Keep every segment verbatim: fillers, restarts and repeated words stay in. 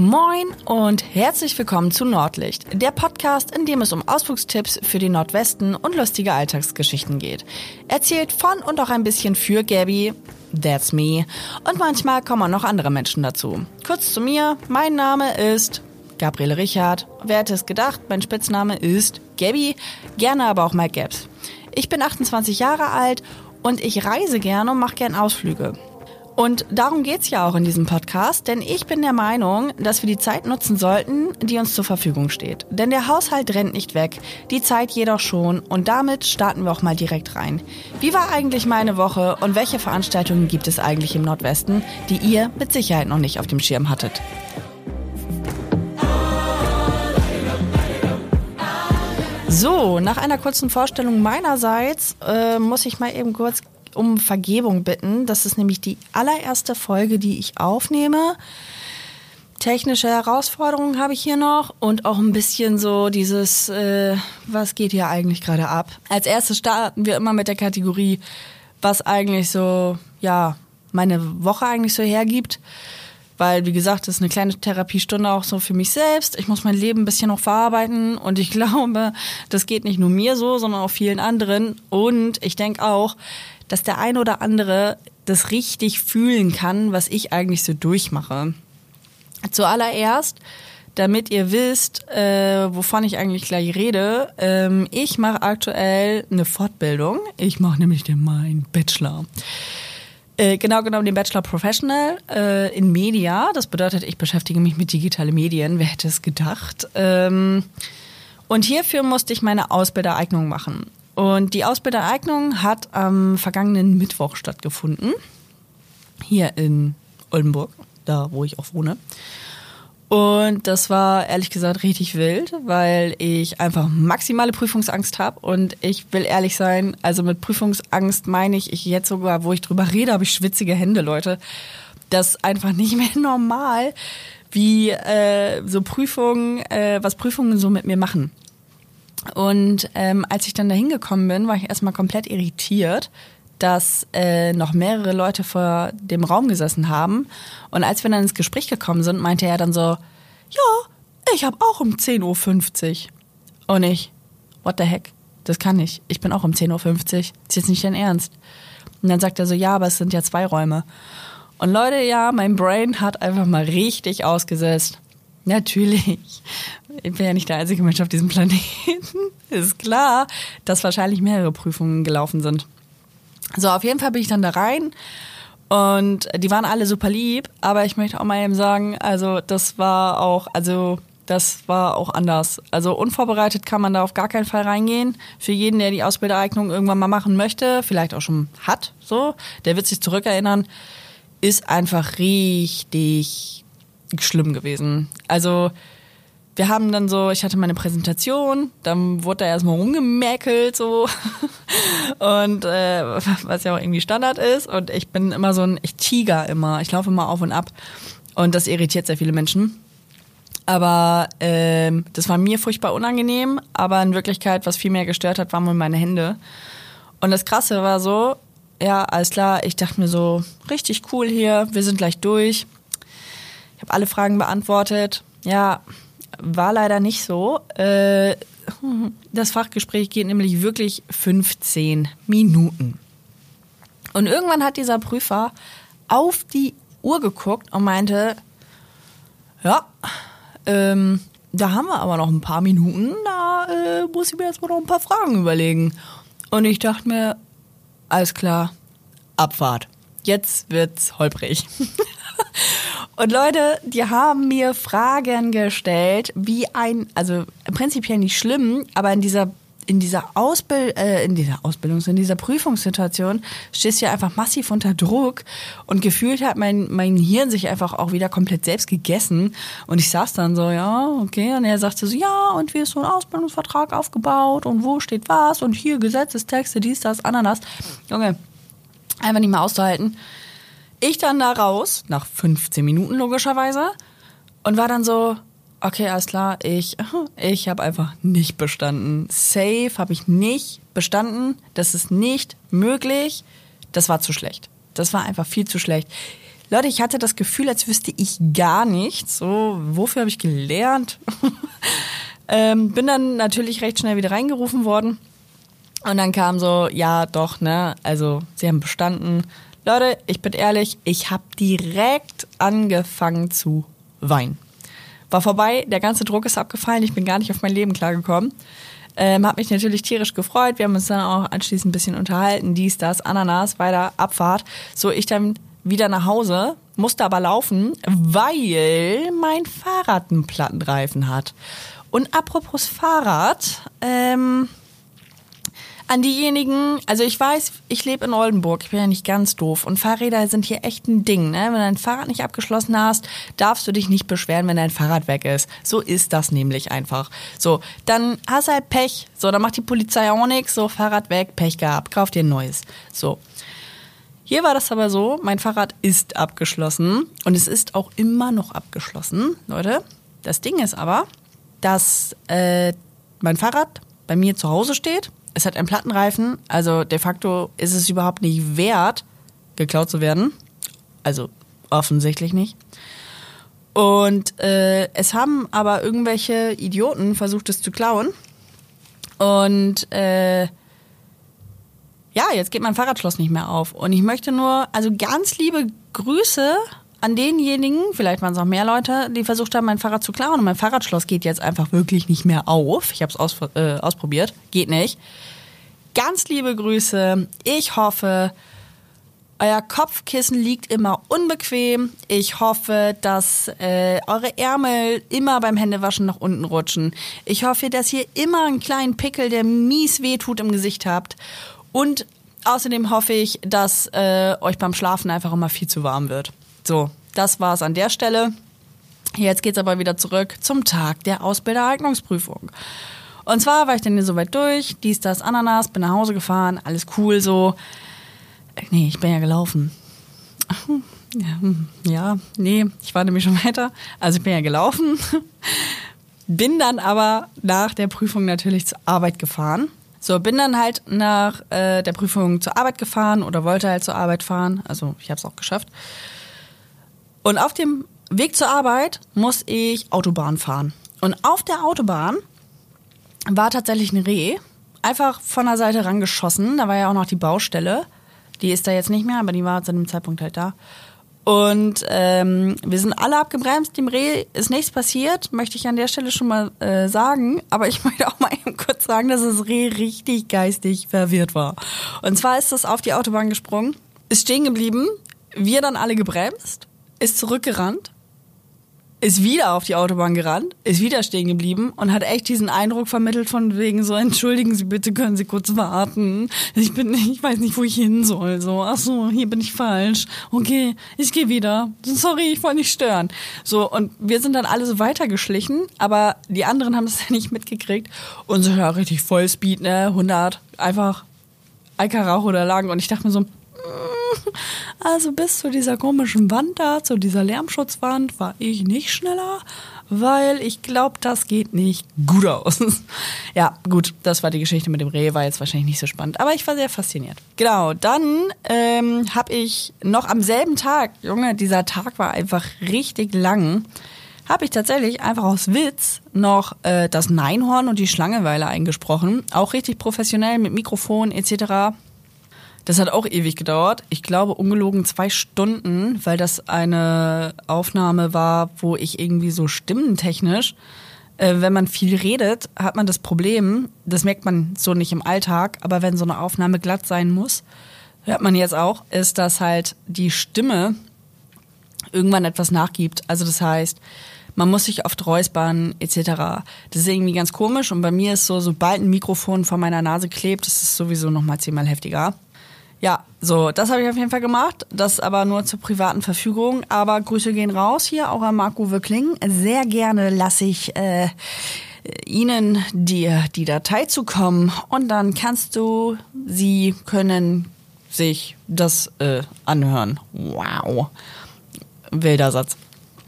Moin und herzlich willkommen zu Nordlicht, der Podcast, in dem es um Ausflugstipps für den Nordwesten und lustige Alltagsgeschichten geht. Erzählt von und auch ein bisschen für Gabby, that's me, und manchmal kommen auch noch andere Menschen dazu. Kurz zu mir, mein Name ist Gabriele Richard, wer hätte es gedacht, mein Spitzname ist Gabby, gerne aber auch mal Gabs. Ich bin achtundzwanzig Jahre alt und ich reise gerne und mache gern Ausflüge. Und darum geht's ja auch in diesem Podcast, denn ich bin der Meinung, dass wir die Zeit nutzen sollten, die uns zur Verfügung steht. Denn der Haushalt rennt nicht weg, die Zeit jedoch schon, und damit starten wir auch mal direkt rein. Wie war eigentlich meine Woche und welche Veranstaltungen gibt es eigentlich im Nordwesten, die ihr mit Sicherheit noch nicht auf dem Schirm hattet? So, nach einer kurzen Vorstellung meinerseits äh, muss ich mal eben kurz um Vergebung bitten. Das ist nämlich die allererste Folge, die ich aufnehme. Technische Herausforderungen habe ich hier noch und auch ein bisschen so dieses, äh, was geht hier eigentlich gerade ab? Als erstes starten wir immer mit der Kategorie, was eigentlich so, ja, meine Woche eigentlich so hergibt. Weil, wie gesagt, das ist eine kleine Therapiestunde auch so für mich selbst. Ich muss mein Leben ein bisschen noch verarbeiten und ich glaube, das geht nicht nur mir so, sondern auch vielen anderen. Und ich denke auch, dass der ein oder andere das richtig fühlen kann, was ich eigentlich so durchmache. Zuallererst, damit ihr wisst, äh, wovon ich eigentlich gleich rede, ähm, ich mache aktuell eine Fortbildung. Ich mache nämlich den meinen Bachelor. Äh, genau genommen den Bachelor Professional äh, in Media. Das bedeutet, ich beschäftige mich mit digitalen Medien. Wer hätte es gedacht? Ähm, und hierfür musste ich meine Ausbildereignung machen. Und die Ausbildereignung hat am vergangenen Mittwoch stattgefunden. Hier in Oldenburg, da wo ich auch wohne. Und das war ehrlich gesagt richtig wild, weil ich einfach maximale Prüfungsangst habe. Und ich will ehrlich sein, also mit Prüfungsangst meine ich, ich jetzt sogar, wo ich drüber rede, habe ich schwitzige Hände, Leute. Das ist einfach nicht mehr normal, wie äh, so Prüfungen, äh, was Prüfungen so mit mir machen. Und ähm, als ich dann da hingekommen bin, war ich erstmal komplett irritiert, dass äh, noch mehrere Leute vor dem Raum gesessen haben. Und als wir dann ins Gespräch gekommen sind, meinte er dann so, ja, ich habe auch um zehn Uhr fünfzig. Und ich, what the heck, das kann ich. Ich bin auch um zehn Uhr fünfzig. Ist jetzt nicht dein Ernst. Und dann sagt er so, ja, aber es sind ja zwei Räume. Und Leute, ja, mein Brain hat einfach mal richtig ausgesetzt. Natürlich. Ich bin ja nicht der einzige Mensch auf diesem Planeten. Ist klar, dass wahrscheinlich mehrere Prüfungen gelaufen sind. So, auf jeden Fall bin ich dann da rein und die waren alle super lieb, aber ich möchte auch mal eben sagen, also das war auch, also das war auch anders. Also unvorbereitet kann man da auf gar keinen Fall reingehen. Für jeden, der die Ausbildereignung irgendwann mal machen möchte, vielleicht auch schon hat, so, der wird sich zurückerinnern, ist einfach richtig schlimm gewesen. Also wir haben dann so, ich hatte meine Präsentation, dann wurde da erstmal rumgemäkelt so und äh, was ja auch irgendwie Standard ist, und ich bin immer so ein, ich tiger immer, ich laufe immer auf und ab und das irritiert sehr viele Menschen. Aber ähm, das war mir furchtbar unangenehm, aber in Wirklichkeit, was viel mehr gestört hat, waren wohl meine Hände. Und das Krasse war so, ja, alles klar, ich dachte mir so, richtig cool hier, wir sind gleich durch. Ich habe alle Fragen beantwortet. Ja, war leider nicht so. Äh, das Fachgespräch geht nämlich wirklich fünfzehn Minuten. Und irgendwann hat dieser Prüfer auf die Uhr geguckt und meinte, ja, ähm, da haben wir aber noch ein paar Minuten, da äh, muss ich mir jetzt mal noch ein paar Fragen überlegen. Und ich dachte mir, alles klar, Abfahrt. Jetzt wird's holprig. Und Leute, die haben mir Fragen gestellt, wie ein, also prinzipiell nicht schlimm, aber in dieser in dieser Ausbild äh, in dieser Ausbildungs in dieser Prüfungssituation stehst du ja einfach massiv unter Druck, und gefühlt hat mein mein Hirn sich einfach auch wieder komplett selbst gegessen, und ich saß dann so, ja, okay, und er sagte so, ja, und wie ist so ein Ausbildungsvertrag aufgebaut und wo steht was und hier Gesetzestexte, dies, das, Ananas. Junge, einfach nicht mehr auszuhalten. Ich dann da raus, nach fünfzehn Minuten logischerweise, und war dann so, okay, alles klar, ich ich habe einfach nicht bestanden. Safe habe ich nicht bestanden. Das ist nicht möglich. Das war zu schlecht. Das war einfach viel zu schlecht. Leute, ich hatte das Gefühl, als wüsste ich gar nichts. So, wofür habe ich gelernt? ähm, bin dann natürlich recht schnell wieder reingerufen worden. Und dann kam so, ja doch, ne, also sie haben bestanden. Leute, ich bin ehrlich, ich habe direkt angefangen zu weinen. War vorbei, der ganze Druck ist abgefallen, ich bin gar nicht auf mein Leben klargekommen. Ähm, hab mich natürlich tierisch gefreut, wir haben uns dann auch anschließend ein bisschen unterhalten, dies, das, Ananas, weiter, Abfahrt. So, ich dann wieder nach Hause, musste aber laufen, weil mein Fahrrad einen Plattenreifen hat. Und apropos Fahrrad, ähm... an diejenigen, also ich weiß, ich lebe in Oldenburg, ich bin ja nicht ganz doof und Fahrräder sind hier echt ein Ding, ne? Wenn du dein Fahrrad nicht abgeschlossen hast, darfst du dich nicht beschweren, wenn dein Fahrrad weg ist. So ist das nämlich einfach. So, dann hast du halt Pech, so, dann macht die Polizei auch nichts, so, Fahrrad weg, Pech gehabt, kauf dir ein neues. So. Hier war das aber so, mein Fahrrad ist abgeschlossen und es ist auch immer noch abgeschlossen, Leute. Das Ding ist aber, dass äh, mein Fahrrad bei mir zu Hause steht. Es hat einen Plattenreifen, also de facto ist es überhaupt nicht wert, geklaut zu werden. Also offensichtlich nicht. Und äh, es haben aber irgendwelche Idioten versucht, es zu klauen. Und äh, ja, jetzt geht mein Fahrradschloss nicht mehr auf. Und ich möchte nur, also ganz liebe Grüße an denjenigen, vielleicht waren es auch mehr Leute, die versucht haben, mein Fahrrad zu klauen. Und mein Fahrradschloss geht jetzt einfach wirklich nicht mehr auf. Ich habe es aus, äh, ausprobiert. Geht nicht. Ganz liebe Grüße. Ich hoffe, euer Kopfkissen liegt immer unbequem. Ich hoffe, dass äh, eure Ärmel immer beim Händewaschen nach unten rutschen. Ich hoffe, dass ihr immer einen kleinen Pickel, der mies wehtut, im Gesicht habt. Und außerdem hoffe ich, dass äh, euch beim Schlafen einfach immer viel zu warm wird. So, das war's an der Stelle. Jetzt geht's aber wieder zurück zum Tag der Ausbildereignungsprüfung. Und zwar war ich dann hier soweit durch, dies, das, Ananas, bin nach Hause gefahren, alles cool so. Nee, ich bin ja gelaufen. Ja, ja, nee, ich war nämlich schon weiter. Also ich bin ja gelaufen. Bin dann aber nach der Prüfung natürlich zur Arbeit gefahren. So, bin dann halt nach äh, der Prüfung zur Arbeit gefahren oder wollte halt zur Arbeit fahren. Also ich habe es auch geschafft. Und auf dem Weg zur Arbeit muss ich Autobahn fahren. Und auf der Autobahn war tatsächlich ein Reh, einfach von der Seite rangeschossen. Da war ja auch noch die Baustelle. Die ist da jetzt nicht mehr, aber die war zu dem Zeitpunkt halt da. Und ähm, wir sind alle abgebremst. Dem Reh ist nichts passiert, möchte ich an der Stelle schon mal äh, sagen. Aber ich möchte auch mal eben kurz sagen, dass das Reh richtig geistig verwirrt war. Und zwar ist es auf die Autobahn gesprungen, ist stehen geblieben, wir dann alle gebremst, ist zurückgerannt, ist wieder auf die Autobahn gerannt, ist wieder stehen geblieben und hat echt diesen Eindruck vermittelt von wegen so, entschuldigen Sie bitte, können Sie kurz warten. Ich bin, ich weiß nicht, wo ich hin soll. So, ach so, hier bin ich falsch. Okay, ich gehe wieder. Sorry, ich wollte nicht stören. So, und wir sind dann alle so weitergeschlichen, aber die anderen haben das ja nicht mitgekriegt. Und so, ja, richtig Vollspeed, ne, hundert, einfach Alkarauch oder Lagen. Und ich dachte mir so, also bis zu dieser komischen Wand da, zu dieser Lärmschutzwand, war ich nicht schneller, weil ich glaube, das geht nicht gut aus. Ja, gut, das war die Geschichte mit dem Reh, war jetzt wahrscheinlich nicht so spannend, aber ich war sehr fasziniert. Genau, dann ähm, habe ich noch am selben Tag, Junge, dieser Tag war einfach richtig lang, habe ich tatsächlich einfach aus Witz noch äh, das Neinhorn und die Schlangeweile eingesprochen, auch richtig professionell mit Mikrofon et cetera. Das hat auch ewig gedauert. Ich glaube, ungelogen zwei Stunden, weil das eine Aufnahme war, wo ich irgendwie so stimmentechnisch, äh, wenn man viel redet, hat man das Problem, das merkt man so nicht im Alltag, aber wenn so eine Aufnahme glatt sein muss, hört man jetzt auch, ist, dass halt die Stimme irgendwann etwas nachgibt. Also das heißt, man muss sich oft räuspern et cetera. Das ist irgendwie ganz komisch und bei mir ist so, sobald ein Mikrofon vor meiner Nase klebt, ist es sowieso nochmal zehnmal heftiger. Ja, so, das habe ich auf jeden Fall gemacht. Das aber nur zur privaten Verfügung. Aber Grüße gehen raus hier, auch an Marc-Uwe Kling. Sehr gerne lasse ich äh, Ihnen dir die Datei zukommen. Und dann kannst du, Sie können sich das äh, anhören. Wow. Wilder Satz.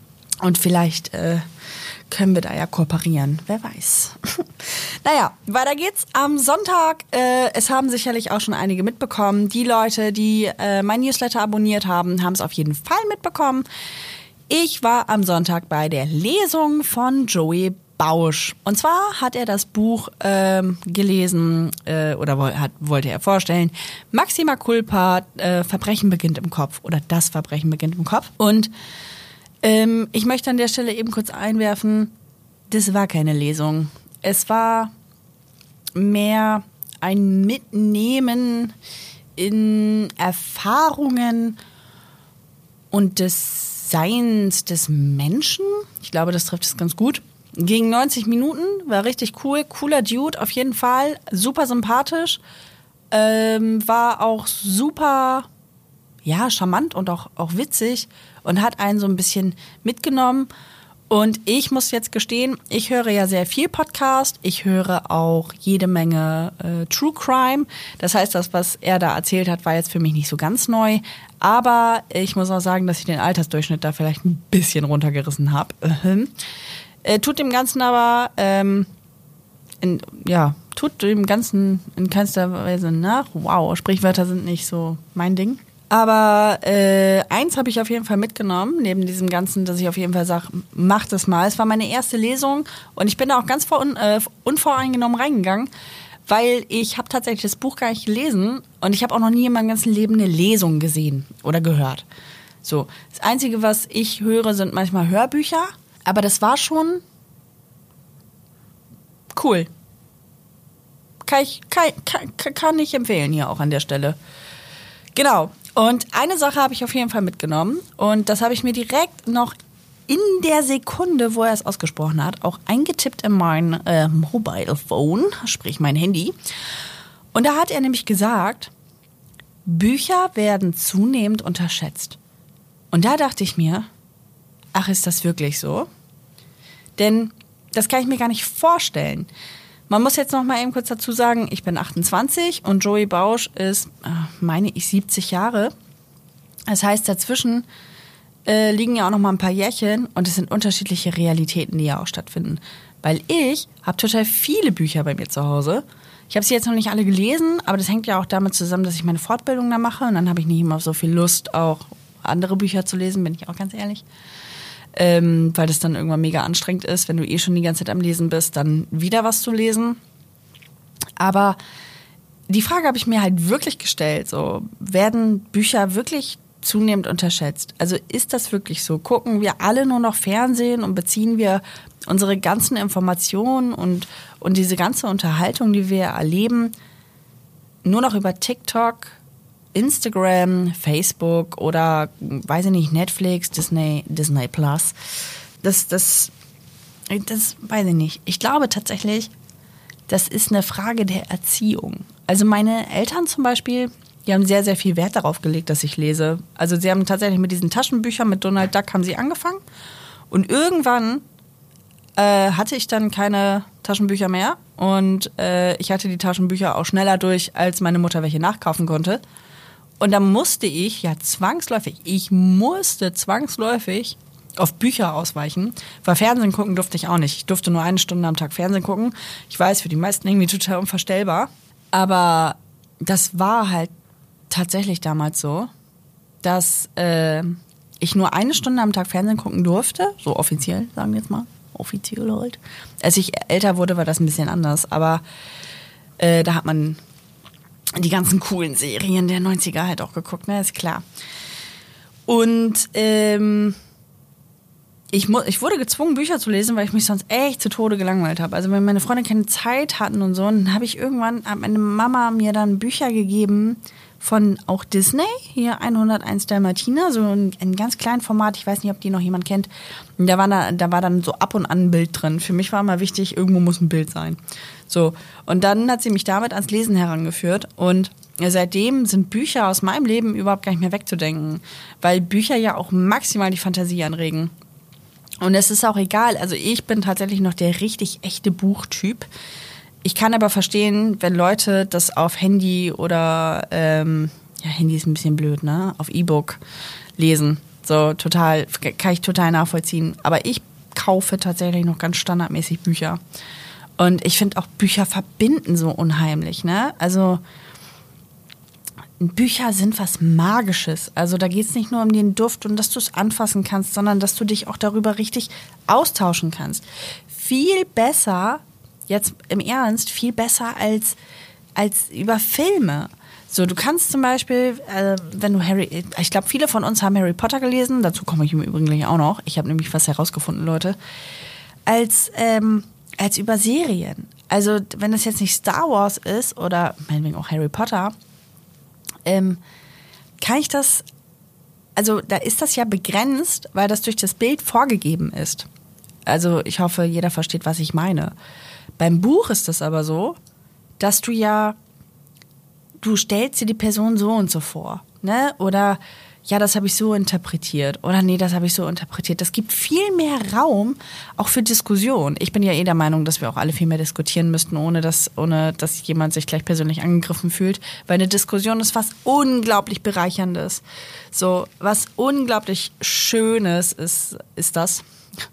Und vielleicht äh, können wir da ja kooperieren, wer weiß. Naja, weiter geht's. Am Sonntag, äh, es haben sicherlich auch schon einige mitbekommen. Die Leute, die äh, mein Newsletter abonniert haben, haben es auf jeden Fall mitbekommen. Ich war am Sonntag bei der Lesung von Joey Bausch. Und zwar hat er das Buch ähm, gelesen äh, oder wo, hat, wollte er vorstellen. Maxima Culpa, äh, Verbrechen beginnt im Kopf oder das Verbrechen beginnt im Kopf. Und ähm, ich möchte an der Stelle eben kurz einwerfen, das war keine Lesung. Es war mehr ein Mitnehmen in Erfahrungen und des Seins des Menschen. Ich glaube, das trifft es ganz gut. Ging neunzig Minuten, war richtig cool, cooler Dude auf jeden Fall, super sympathisch, ähm, war auch super, ja, charmant und auch, auch witzig und hat einen so ein bisschen mitgenommen. Und ich muss jetzt gestehen, ich höre ja sehr viel Podcast, ich höre auch jede Menge äh, True Crime. Das heißt, das, was er da erzählt hat, war jetzt für mich nicht so ganz neu. Aber ich muss auch sagen, dass ich den Altersdurchschnitt da vielleicht ein bisschen runtergerissen habe. Äh, tut dem Ganzen aber, ähm, in, ja, tut dem Ganzen in keinster Weise nach. Wow, Sprichwörter sind nicht so mein Ding. Aber äh, eins habe ich auf jeden Fall mitgenommen, neben diesem Ganzen, dass ich auf jeden Fall sage, mach das mal. Es war meine erste Lesung und ich bin da auch ganz vor, äh, unvoreingenommen reingegangen, weil ich habe tatsächlich das Buch gar nicht gelesen und ich habe auch noch nie in meinem ganzen Leben eine Lesung gesehen oder gehört. So, das Einzige, was ich höre, sind manchmal Hörbücher, aber das war schon cool. Kann ich, kann, kann, kann ich empfehlen hier auch an der Stelle. Genau. Und eine Sache habe ich auf jeden Fall mitgenommen und das habe ich mir direkt noch in der Sekunde, wo er es ausgesprochen hat, auch eingetippt in mein äh, Mobile Phone, sprich mein Handy. Und da hat er nämlich gesagt, Bücher werden zunehmend unterschätzt. Und da dachte ich mir, ach, ist das wirklich so? Denn das kann ich mir gar nicht vorstellen. Man muss jetzt noch mal eben kurz dazu sagen, ich bin achtundzwanzig und Joey Bausch ist, meine ich, siebzig Jahre. Das heißt, dazwischen äh, liegen ja auch noch mal ein paar Jährchen und es sind unterschiedliche Realitäten, die ja auch stattfinden. Weil ich habe total viele Bücher bei mir zu Hause. Ich habe sie jetzt noch nicht alle gelesen, aber das hängt ja auch damit zusammen, dass ich meine Fortbildung da mache und dann habe ich nicht immer so viel Lust, auch andere Bücher zu lesen, bin ich auch ganz ehrlich. Ähm, weil das dann irgendwann mega anstrengend ist, wenn du eh schon die ganze Zeit am Lesen bist, dann wieder was zu lesen. Aber die Frage habe ich mir halt wirklich gestellt, so, werden Bücher wirklich zunehmend unterschätzt? Also ist das wirklich so? Gucken wir alle nur noch Fernsehen und beziehen wir unsere ganzen Informationen und, und diese ganze Unterhaltung, die wir erleben, nur noch über TikTok, Instagram, Facebook oder, weiß ich nicht, Netflix, Disney, Disney Plus. Das, das, das weiß ich nicht. Ich glaube tatsächlich, das ist eine Frage der Erziehung. Also meine Eltern zum Beispiel, die haben sehr, sehr viel Wert darauf gelegt, dass ich lese. Also sie haben tatsächlich mit diesen Taschenbüchern, mit Donald Duck haben sie angefangen. Und irgendwann äh, hatte ich dann keine Taschenbücher mehr. Und äh, ich hatte die Taschenbücher auch schneller durch, als meine Mutter welche nachkaufen konnte. Und da musste ich ja zwangsläufig, ich musste zwangsläufig auf Bücher ausweichen, weil Fernsehen gucken durfte ich auch nicht. Ich durfte nur eine Stunde am Tag Fernsehen gucken. Ich weiß, für die meisten irgendwie total unvorstellbar. Aber das war halt tatsächlich damals so, dass äh, ich nur eine Stunde am Tag Fernsehen gucken durfte, so offiziell, sagen wir jetzt mal, offiziell halt. Als ich älter wurde, war das ein bisschen anders, aber äh, da hat man die ganzen coolen Serien der neunziger halt auch geguckt, ne, ist klar. Und ähm, ich, mu- ich wurde gezwungen, Bücher zu lesen, weil ich mich sonst echt zu Tode gelangweilt habe. Also wenn meine Freunde keine Zeit hatten und so, dann habe ich irgendwann, hat meine Mama mir dann Bücher gegeben von auch Disney, hier hunderteins Dalmatiner, so ein, ein ganz kleines Format, ich weiß nicht, ob die noch jemand kennt. Und da war, da, da war dann so ab und an ein Bild drin. Für mich war immer wichtig, irgendwo muss ein Bild sein. So, und dann hat sie mich damit ans Lesen herangeführt und seitdem sind Bücher aus meinem Leben überhaupt gar nicht mehr wegzudenken, weil Bücher ja auch maximal die Fantasie anregen. Und es ist auch egal, also ich bin tatsächlich noch der richtig echte Buchtyp. Ich kann aber verstehen, wenn Leute das auf Handy oder, ähm, ja, Handy ist ein bisschen blöd, ne, auf E-Book lesen. So total, kann ich total nachvollziehen. Aber ich kaufe tatsächlich noch ganz standardmäßig Bücher. Und ich finde auch Bücher verbinden so unheimlich, ne? Also Bücher sind was Magisches. Also da geht es nicht nur um den Duft und dass du es anfassen kannst, sondern dass du dich auch darüber richtig austauschen kannst. Viel besser, jetzt im Ernst, viel besser als, als über Filme. So, du kannst zum Beispiel, äh, wenn du Harry, ich glaube, viele von uns haben Harry Potter gelesen, dazu komme ich im Übrigen gleich auch noch. Ich habe nämlich was herausgefunden, Leute. Als, ähm, als über Serien. Also, wenn das jetzt nicht Star Wars ist oder meinetwegen auch Harry Potter, ähm, kann ich das, also da ist das ja begrenzt, weil das durch das Bild vorgegeben ist. Also, ich hoffe, jeder versteht, was ich meine. Beim Buch ist das aber so, dass du ja du stellst dir die Person so und so vor, ne? Oder ja, das habe ich so interpretiert. Oder nee, das habe ich so interpretiert. Das gibt viel mehr Raum auch für Diskussion. Ich bin ja eh der Meinung, dass wir auch alle viel mehr diskutieren müssten, ohne dass, ohne dass jemand sich gleich persönlich angegriffen fühlt. Weil eine Diskussion ist was unglaublich Bereicherndes. So, was unglaublich Schönes ist, ist das.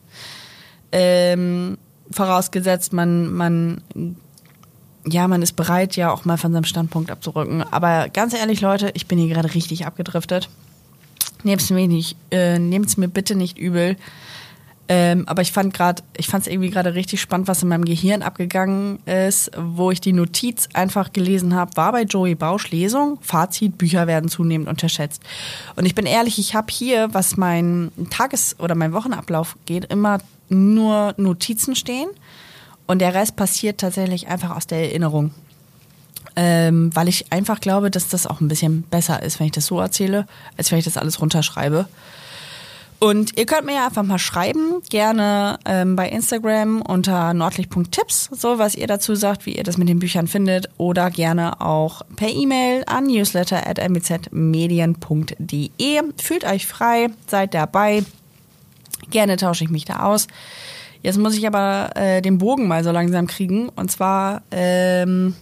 Ähm, vorausgesetzt, man, man ja, man ist bereit, ja auch mal von seinem Standpunkt abzurücken. Aber ganz ehrlich, Leute, ich bin hier gerade richtig abgedriftet. Nehmt's mir nicht, äh, nehmt's mir bitte nicht übel. Ähm, aber ich fand gerade, ich fand es irgendwie gerade richtig spannend, was in meinem Gehirn abgegangen ist, wo ich die Notiz einfach gelesen habe, war bei Joey Bausch Lesung, Fazit, Bücher werden zunehmend unterschätzt. Und ich bin ehrlich, ich habe hier, was mein Tages- oder mein Wochenablauf geht, immer nur Notizen stehen. Und der Rest passiert tatsächlich einfach aus der Erinnerung. Ähm, weil ich einfach glaube, dass das auch ein bisschen besser ist, wenn ich das so erzähle, als wenn ich das alles runterschreibe. Und ihr könnt mir ja einfach mal schreiben, gerne ähm, bei Instagram unter nordlicht punkt tipps, so was ihr dazu sagt, wie ihr das mit den Büchern findet. Oder gerne auch per E-Mail an newsletter at m b z medien punkt d e. Fühlt euch frei, seid dabei. Gerne tausche ich mich da aus. Jetzt muss ich aber äh, den Bogen mal so langsam kriegen. Und zwar ähm,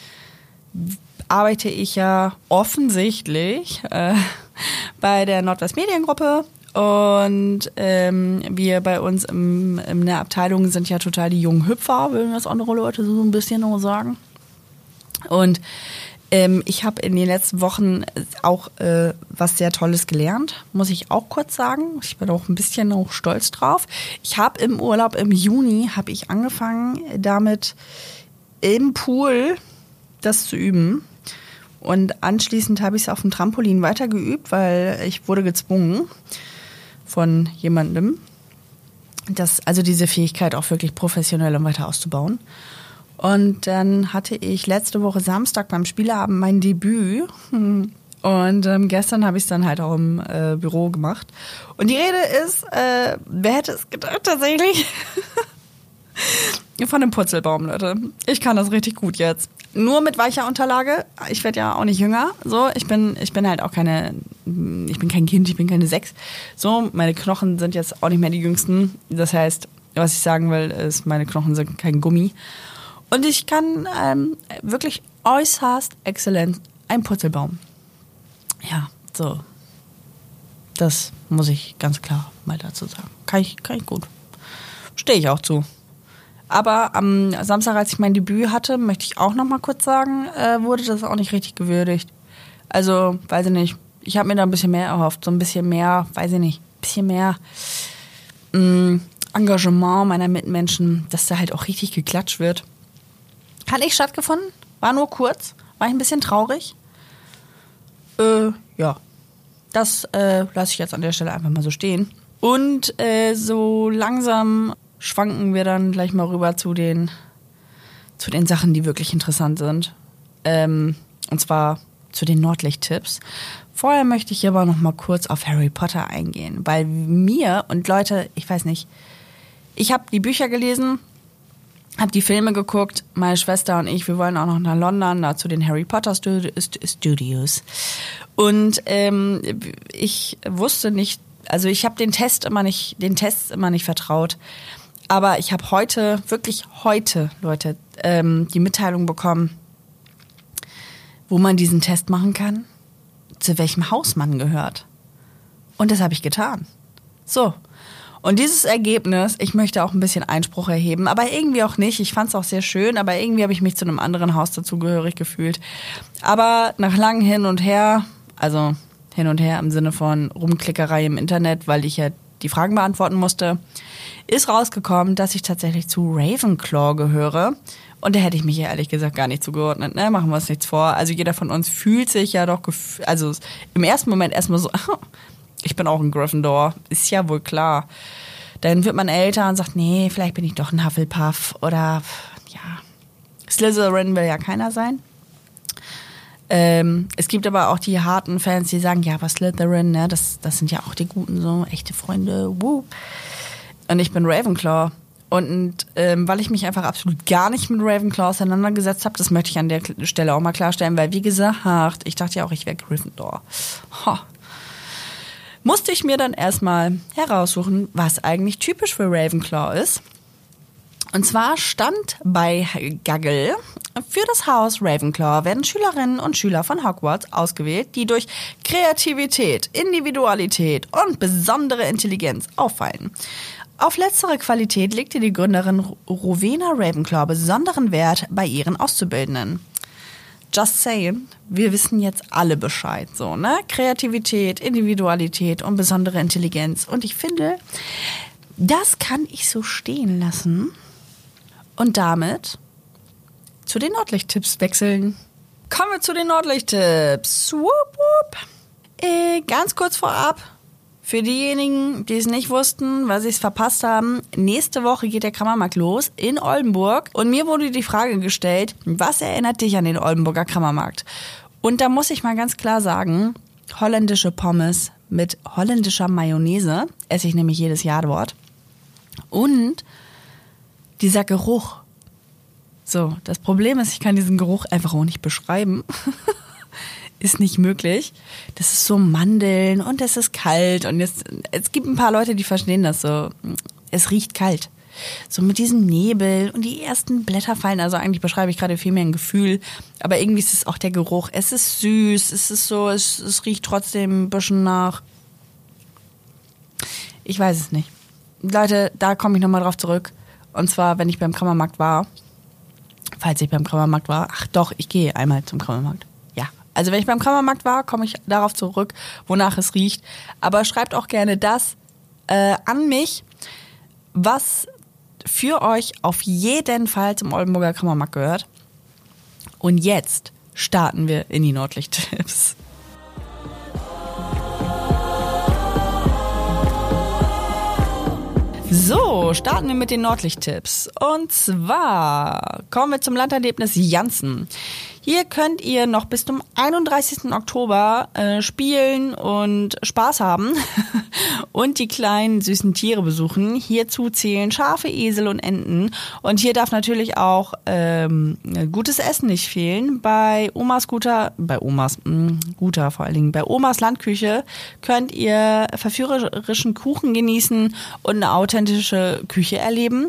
arbeite ich ja offensichtlich äh, bei der Nordwest Mediengruppe. Und ähm, wir bei uns im, in der Abteilung sind ja total die jungen Hüpfer, würden das andere Leute so ein bisschen noch sagen. Und ähm, ich habe in den letzten Wochen auch äh, was sehr Tolles gelernt, muss ich auch kurz sagen. Ich bin auch ein bisschen auch stolz drauf. Ich habe im Urlaub im Juni habe ich angefangen, damit im Pool das zu üben. Und anschließend habe ich es auf dem Trampolin weitergeübt, weil ich wurde gezwungen von jemandem, das, also diese Fähigkeit auch wirklich professionell und weiter auszubauen. Und dann hatte ich letzte Woche Samstag beim Spieleabend mein Debüt. Und ähm, gestern habe ich es dann halt auch im äh, Büro gemacht. Und die Rede ist, äh, wer hätte es gedacht, tatsächlich, von einem Purzelbaum, Leute. Ich kann das richtig gut jetzt. Nur mit weicher Unterlage. Ich werde ja auch nicht jünger. So, ich bin, ich bin halt auch keine, ich bin kein Kind, ich bin keine sechs. So, meine Knochen sind jetzt auch nicht mehr die jüngsten. Das heißt, was ich sagen will, ist, meine Knochen sind kein Gummi. Und ich kann ähm, wirklich äußerst exzellent ein Purzelbaum. Ja, so. Das muss ich ganz klar mal dazu sagen. Kann ich, kann ich gut. Stehe ich auch zu. Aber am Samstag, als ich mein Debüt hatte, möchte ich auch noch mal kurz sagen, äh, wurde das auch nicht richtig gewürdigt. Also, weiß ich nicht. Ich habe mir da ein bisschen mehr erhofft. So ein bisschen mehr, weiß ich nicht, ein bisschen mehr mh, Engagement meiner Mitmenschen, dass da halt auch richtig geklatscht wird. Hat nicht stattgefunden, war nur kurz, war ich ein bisschen traurig. Äh, ja, das äh, lasse ich jetzt an der Stelle einfach mal so stehen. Und äh, so langsam schwanken wir dann gleich mal rüber zu den, zu den Sachen, die wirklich interessant sind. Ähm, und zwar zu den Nordlicht-Tipps. Vorher möchte ich aber noch mal kurz auf Harry Potter eingehen, weil mir und Leute, ich weiß nicht, ich habe die Bücher gelesen, habe die Filme geguckt, meine Schwester und ich, wir wollen auch noch nach London, da zu den Harry Potter Studios. Und ähm, ich wusste nicht, also ich habe den Test immer nicht, den Tests immer nicht vertraut. Aber ich habe heute, wirklich heute, Leute, ähm, die Mitteilung bekommen, wo man diesen Test machen kann, zu welchem Haus man gehört. Und das habe ich getan. So. Und dieses Ergebnis, ich möchte auch ein bisschen Einspruch erheben, aber irgendwie auch nicht. Ich fand es auch sehr schön, aber irgendwie habe ich mich zu einem anderen Haus dazugehörig gefühlt. Aber nach langem Hin und Her, also hin und her im Sinne von Rumklickerei im Internet, weil ich ja die Fragen beantworten musste, ist rausgekommen, dass ich tatsächlich zu Ravenclaw gehöre. Und da hätte ich mich ja ehrlich gesagt gar nicht zugeordnet, ne? Machen wir uns nichts vor. Also jeder von uns fühlt sich ja doch, gef- also im ersten Moment erstmal so, ich bin auch ein Gryffindor, ist ja wohl klar. Dann wird man älter und sagt, nee, vielleicht bin ich doch ein Hufflepuff oder, ja, Slytherin will ja keiner sein. Ähm, es gibt aber auch die harten Fans, die sagen, ja, aber Slytherin, ne, das, das sind ja auch die Guten, so echte Freunde, wuh. Und ich bin Ravenclaw. Und ähm, weil ich mich einfach absolut gar nicht mit Ravenclaw auseinandergesetzt habe, das möchte ich an der Stelle auch mal klarstellen, weil wie gesagt, ich dachte ja auch, ich wäre Gryffindor. Ha. Musste ich mir dann erstmal heraussuchen, was eigentlich typisch für Ravenclaw ist. Und zwar stand bei Gaggle, für das Haus Ravenclaw werden Schülerinnen und Schüler von Hogwarts ausgewählt, die durch Kreativität, Individualität und besondere Intelligenz auffallen. Auf letztere Qualität legte die Gründerin Rowena Ravenclaw besonderen Wert bei ihren Auszubildenden. Just saying, wir wissen jetzt alle Bescheid, so, ne? Kreativität, Individualität und besondere Intelligenz. Und ich finde, das kann ich so stehen lassen und damit zu den Nordlicht-Tipps wechseln. Kommen wir zu den Nordlicht-Tipps. Swoop, swoop. Äh, ganz kurz vorab, für diejenigen, die es nicht wussten, weil sie es verpasst haben, nächste Woche geht der Kammermarkt los in Oldenburg. Und mir wurde die Frage gestellt, was erinnert dich an den Oldenburger Kammermarkt? Und da muss ich mal ganz klar sagen, holländische Pommes mit holländischer Mayonnaise, esse ich nämlich jedes Jahr dort. Und dieser Geruch. So, das Problem ist, ich kann diesen Geruch einfach auch nicht beschreiben. Ist nicht möglich. Das ist so Mandeln und es ist kalt und jetzt, es gibt ein paar Leute, die verstehen das so. Es riecht kalt. So mit diesem Nebel und die ersten Blätter fallen. Also eigentlich beschreibe ich gerade viel mehr ein Gefühl, aber irgendwie ist es auch der Geruch. Es ist süß, es ist so, es, es riecht trotzdem ein bisschen nach. Ich weiß es nicht. Leute, da komme ich nochmal drauf zurück. Und zwar, wenn ich beim Kammermarkt war. Falls ich beim Kammermarkt war. Ach doch, ich gehe einmal zum Kammermarkt. Also wenn ich beim Kammermarkt war, komme ich darauf zurück, wonach es riecht. Aber schreibt auch gerne das äh, an mich, was für euch auf jeden Fall zum Oldenburger Kammermarkt gehört. Und jetzt starten wir in die Nordlicht-Tipps. So, starten wir mit den Nordlicht-Tipps. Und zwar kommen wir zum Landerlebnis Janssen. Hier könnt ihr noch bis zum einunddreißigsten Oktober äh, spielen und Spaß haben und die kleinen süßen Tiere besuchen. Hierzu zählen Schafe, Esel und Enten. Und hier darf natürlich auch ähm, gutes Essen nicht fehlen. Bei Omas Guter, bei Omas mh, Guter vor allen Dingen, bei Omas Landküche könnt ihr verführerischen Kuchen genießen und eine authentische Küche erleben.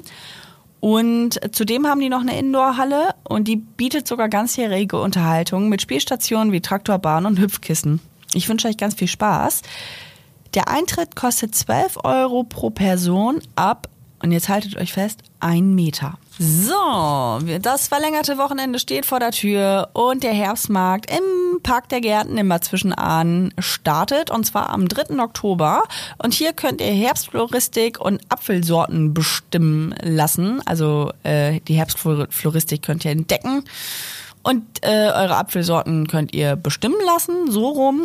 Und zudem haben die noch eine Indoor-Halle und die bietet sogar ganzjährige Unterhaltung mit Spielstationen wie Traktorbahn und Hüpfkissen. Ich wünsche euch ganz viel Spaß. Der Eintritt kostet zwölf Euro pro Person ab, und jetzt haltet euch fest, ein Meter. So, das verlängerte Wochenende steht vor der Tür und der Herbstmarkt im Park der Gärten in Bad Zwischenahn startet, und zwar am dritten Oktober. Und hier könnt ihr Herbstfloristik und Apfelsorten bestimmen lassen. Also äh, die Herbstfloristik könnt ihr entdecken. Und äh, eure Apfelsorten könnt ihr bestimmen lassen, so rum.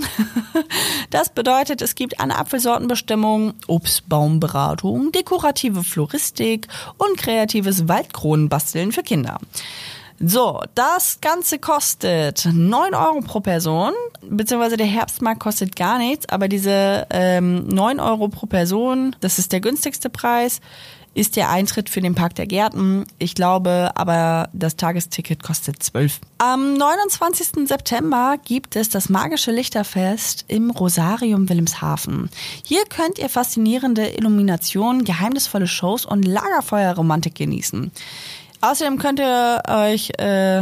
Das bedeutet, es gibt eine Apfelsortenbestimmung, Obstbaumberatung, dekorative Floristik und kreatives Waldkronenbasteln für Kinder. So, das Ganze kostet neun Euro pro Person, beziehungsweise der Herbstmarkt kostet gar nichts, aber diese ähm, neun Euro pro Person, das ist der günstigste Preis, ist der Eintritt für den Park der Gärten. Ich glaube, aber das Tagesticket kostet zwölf. Am neunundzwanzigsten September gibt es das magische Lichterfest im Rosarium Wilhelmshaven. Hier könnt ihr faszinierende Illuminationen, geheimnisvolle Shows und Lagerfeuerromantik genießen. Außerdem könnt ihr euch äh,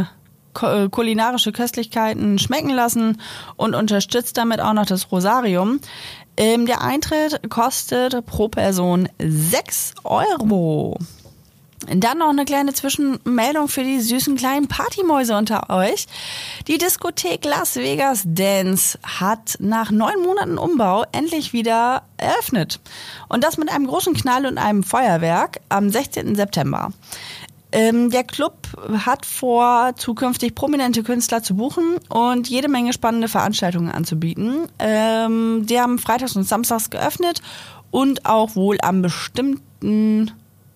kulinarische Köstlichkeiten schmecken lassen und unterstützt damit auch noch das Rosarium. Ähm, der Eintritt kostet pro Person sechs Euro. Dann noch eine kleine Zwischenmeldung für die süßen kleinen Partymäuse unter euch. Die Diskothek Las Vegas Dance hat nach neun Monaten Umbau endlich wieder eröffnet. Und das mit einem großen Knall und einem Feuerwerk am sechzehnten September. Ähm, der Club hat vor, zukünftig prominente Künstler zu buchen und jede Menge spannende Veranstaltungen anzubieten. Ähm, die haben freitags und samstags geöffnet und auch wohl am bestimmten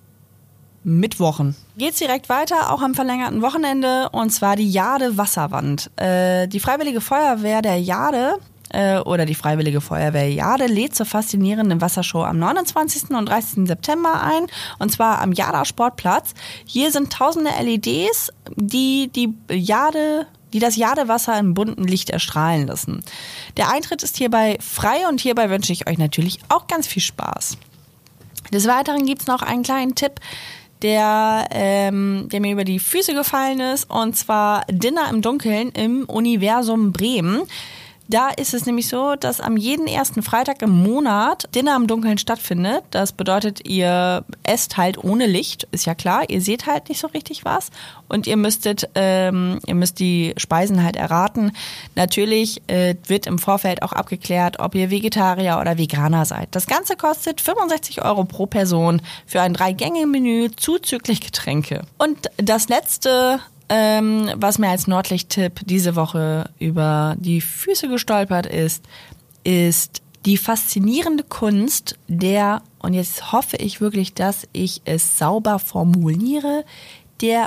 Mittwochen. Geht's direkt weiter, auch am verlängerten Wochenende, und zwar die Jade Wasserwand. Äh, die Freiwillige Feuerwehr der Jade äh, oder die Freiwillige Feuerwehr Jade lädt zur faszinierenden Wassershow am neunundzwanzigsten und dreißigsten September ein, und zwar am Jada Sportplatz. Hier sind tausende L E Ds, die die Jade die das Jadewasser im bunten Licht erstrahlen lassen. Der Eintritt ist hierbei frei und hierbei wünsche ich euch natürlich auch ganz viel Spaß. Des Weiteren gibt's noch einen kleinen Tipp, der, ähm, der mir über die Füße gefallen ist, und zwar Dinner im Dunkeln im Universum Bremen. Da ist es nämlich so, dass am jeden ersten Freitag im Monat Dinner im Dunkeln stattfindet. Das bedeutet, ihr esst halt ohne Licht, ist ja klar. Ihr seht halt nicht so richtig was und ihr müsstet, ähm, ihr müsst die Speisen halt erraten. Natürlich äh, wird im Vorfeld auch abgeklärt, ob ihr Vegetarier oder Veganer seid. Das Ganze kostet fünfundsechzig Euro pro Person für ein Drei-Gänge-Menü zuzüglich Getränke. Und das letzte, Ähm, was mir als Nordlicht-Tipp diese Woche über die Füße gestolpert ist, ist die faszinierende Kunst der, und jetzt hoffe ich wirklich, dass ich es sauber formuliere, der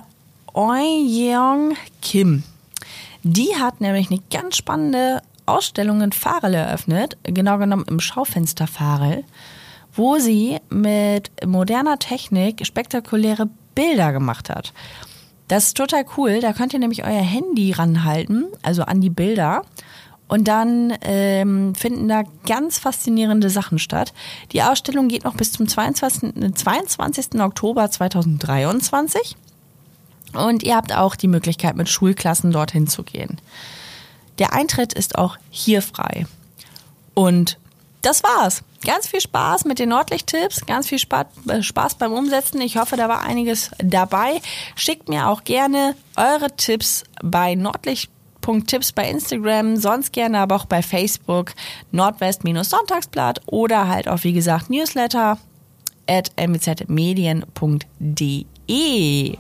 Eun-Yeong Kim. Die hat nämlich eine ganz spannende Ausstellung in Farel eröffnet, genau genommen im Schaufenster Farel, wo sie mit moderner Technik spektakuläre Bilder gemacht hat. Das ist total cool. Da könnt ihr nämlich euer Handy ranhalten, also an die Bilder. Und dann ähm, finden da ganz faszinierende Sachen statt. Die Ausstellung geht noch bis zum zweiundzwanzigsten zweiundzwanzigsten Oktober zweitausenddreiundzwanzig. Und ihr habt auch die Möglichkeit, mit Schulklassen dorthin zu gehen. Der Eintritt ist auch hier frei. Und das war's. Ganz viel Spaß mit den Nordlicht-Tipps, ganz viel Spaß beim Umsetzen. Ich hoffe, da war einiges dabei. Schickt mir auch gerne eure Tipps bei nordlicht punkt tipps bei Instagram, sonst gerne aber auch bei Facebook, Nordwest-Sonntagsblatt oder halt auch, wie gesagt, Newsletter at m b z medien punkt d e.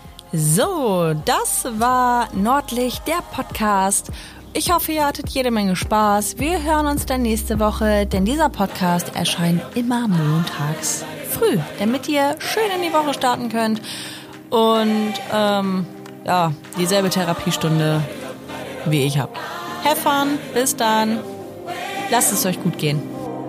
So, das war Nordlicht, der Podcast. Ich hoffe, ihr hattet jede Menge Spaß. Wir hören uns dann nächste Woche, denn dieser Podcast erscheint immer montags früh, damit ihr schön in die Woche starten könnt und ähm, ja, dieselbe Therapiestunde wie ich habe. Have fun, bis dann. Lasst es euch gut gehen.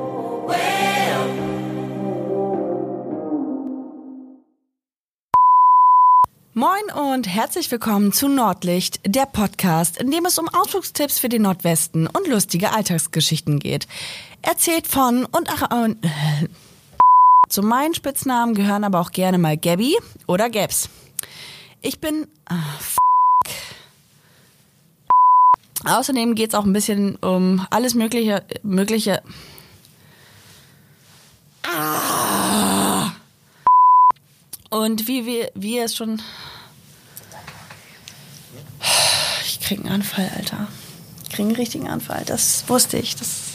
Moin und herzlich willkommen zu Nordlicht, der Podcast, in dem es um Ausflugstipps für den Nordwesten und lustige Alltagsgeschichten geht. Erzählt von und ach, äh, zu meinen Spitznamen gehören aber auch gerne mal Gabby oder Gabs. Ich bin ah, f***. Außerdem geht's auch ein bisschen um alles mögliche mögliche ah. Und wie wir wie es schon ich krieg einen Anfall, Alter. Ich krieg einen richtigen Anfall. Das wusste ich. Das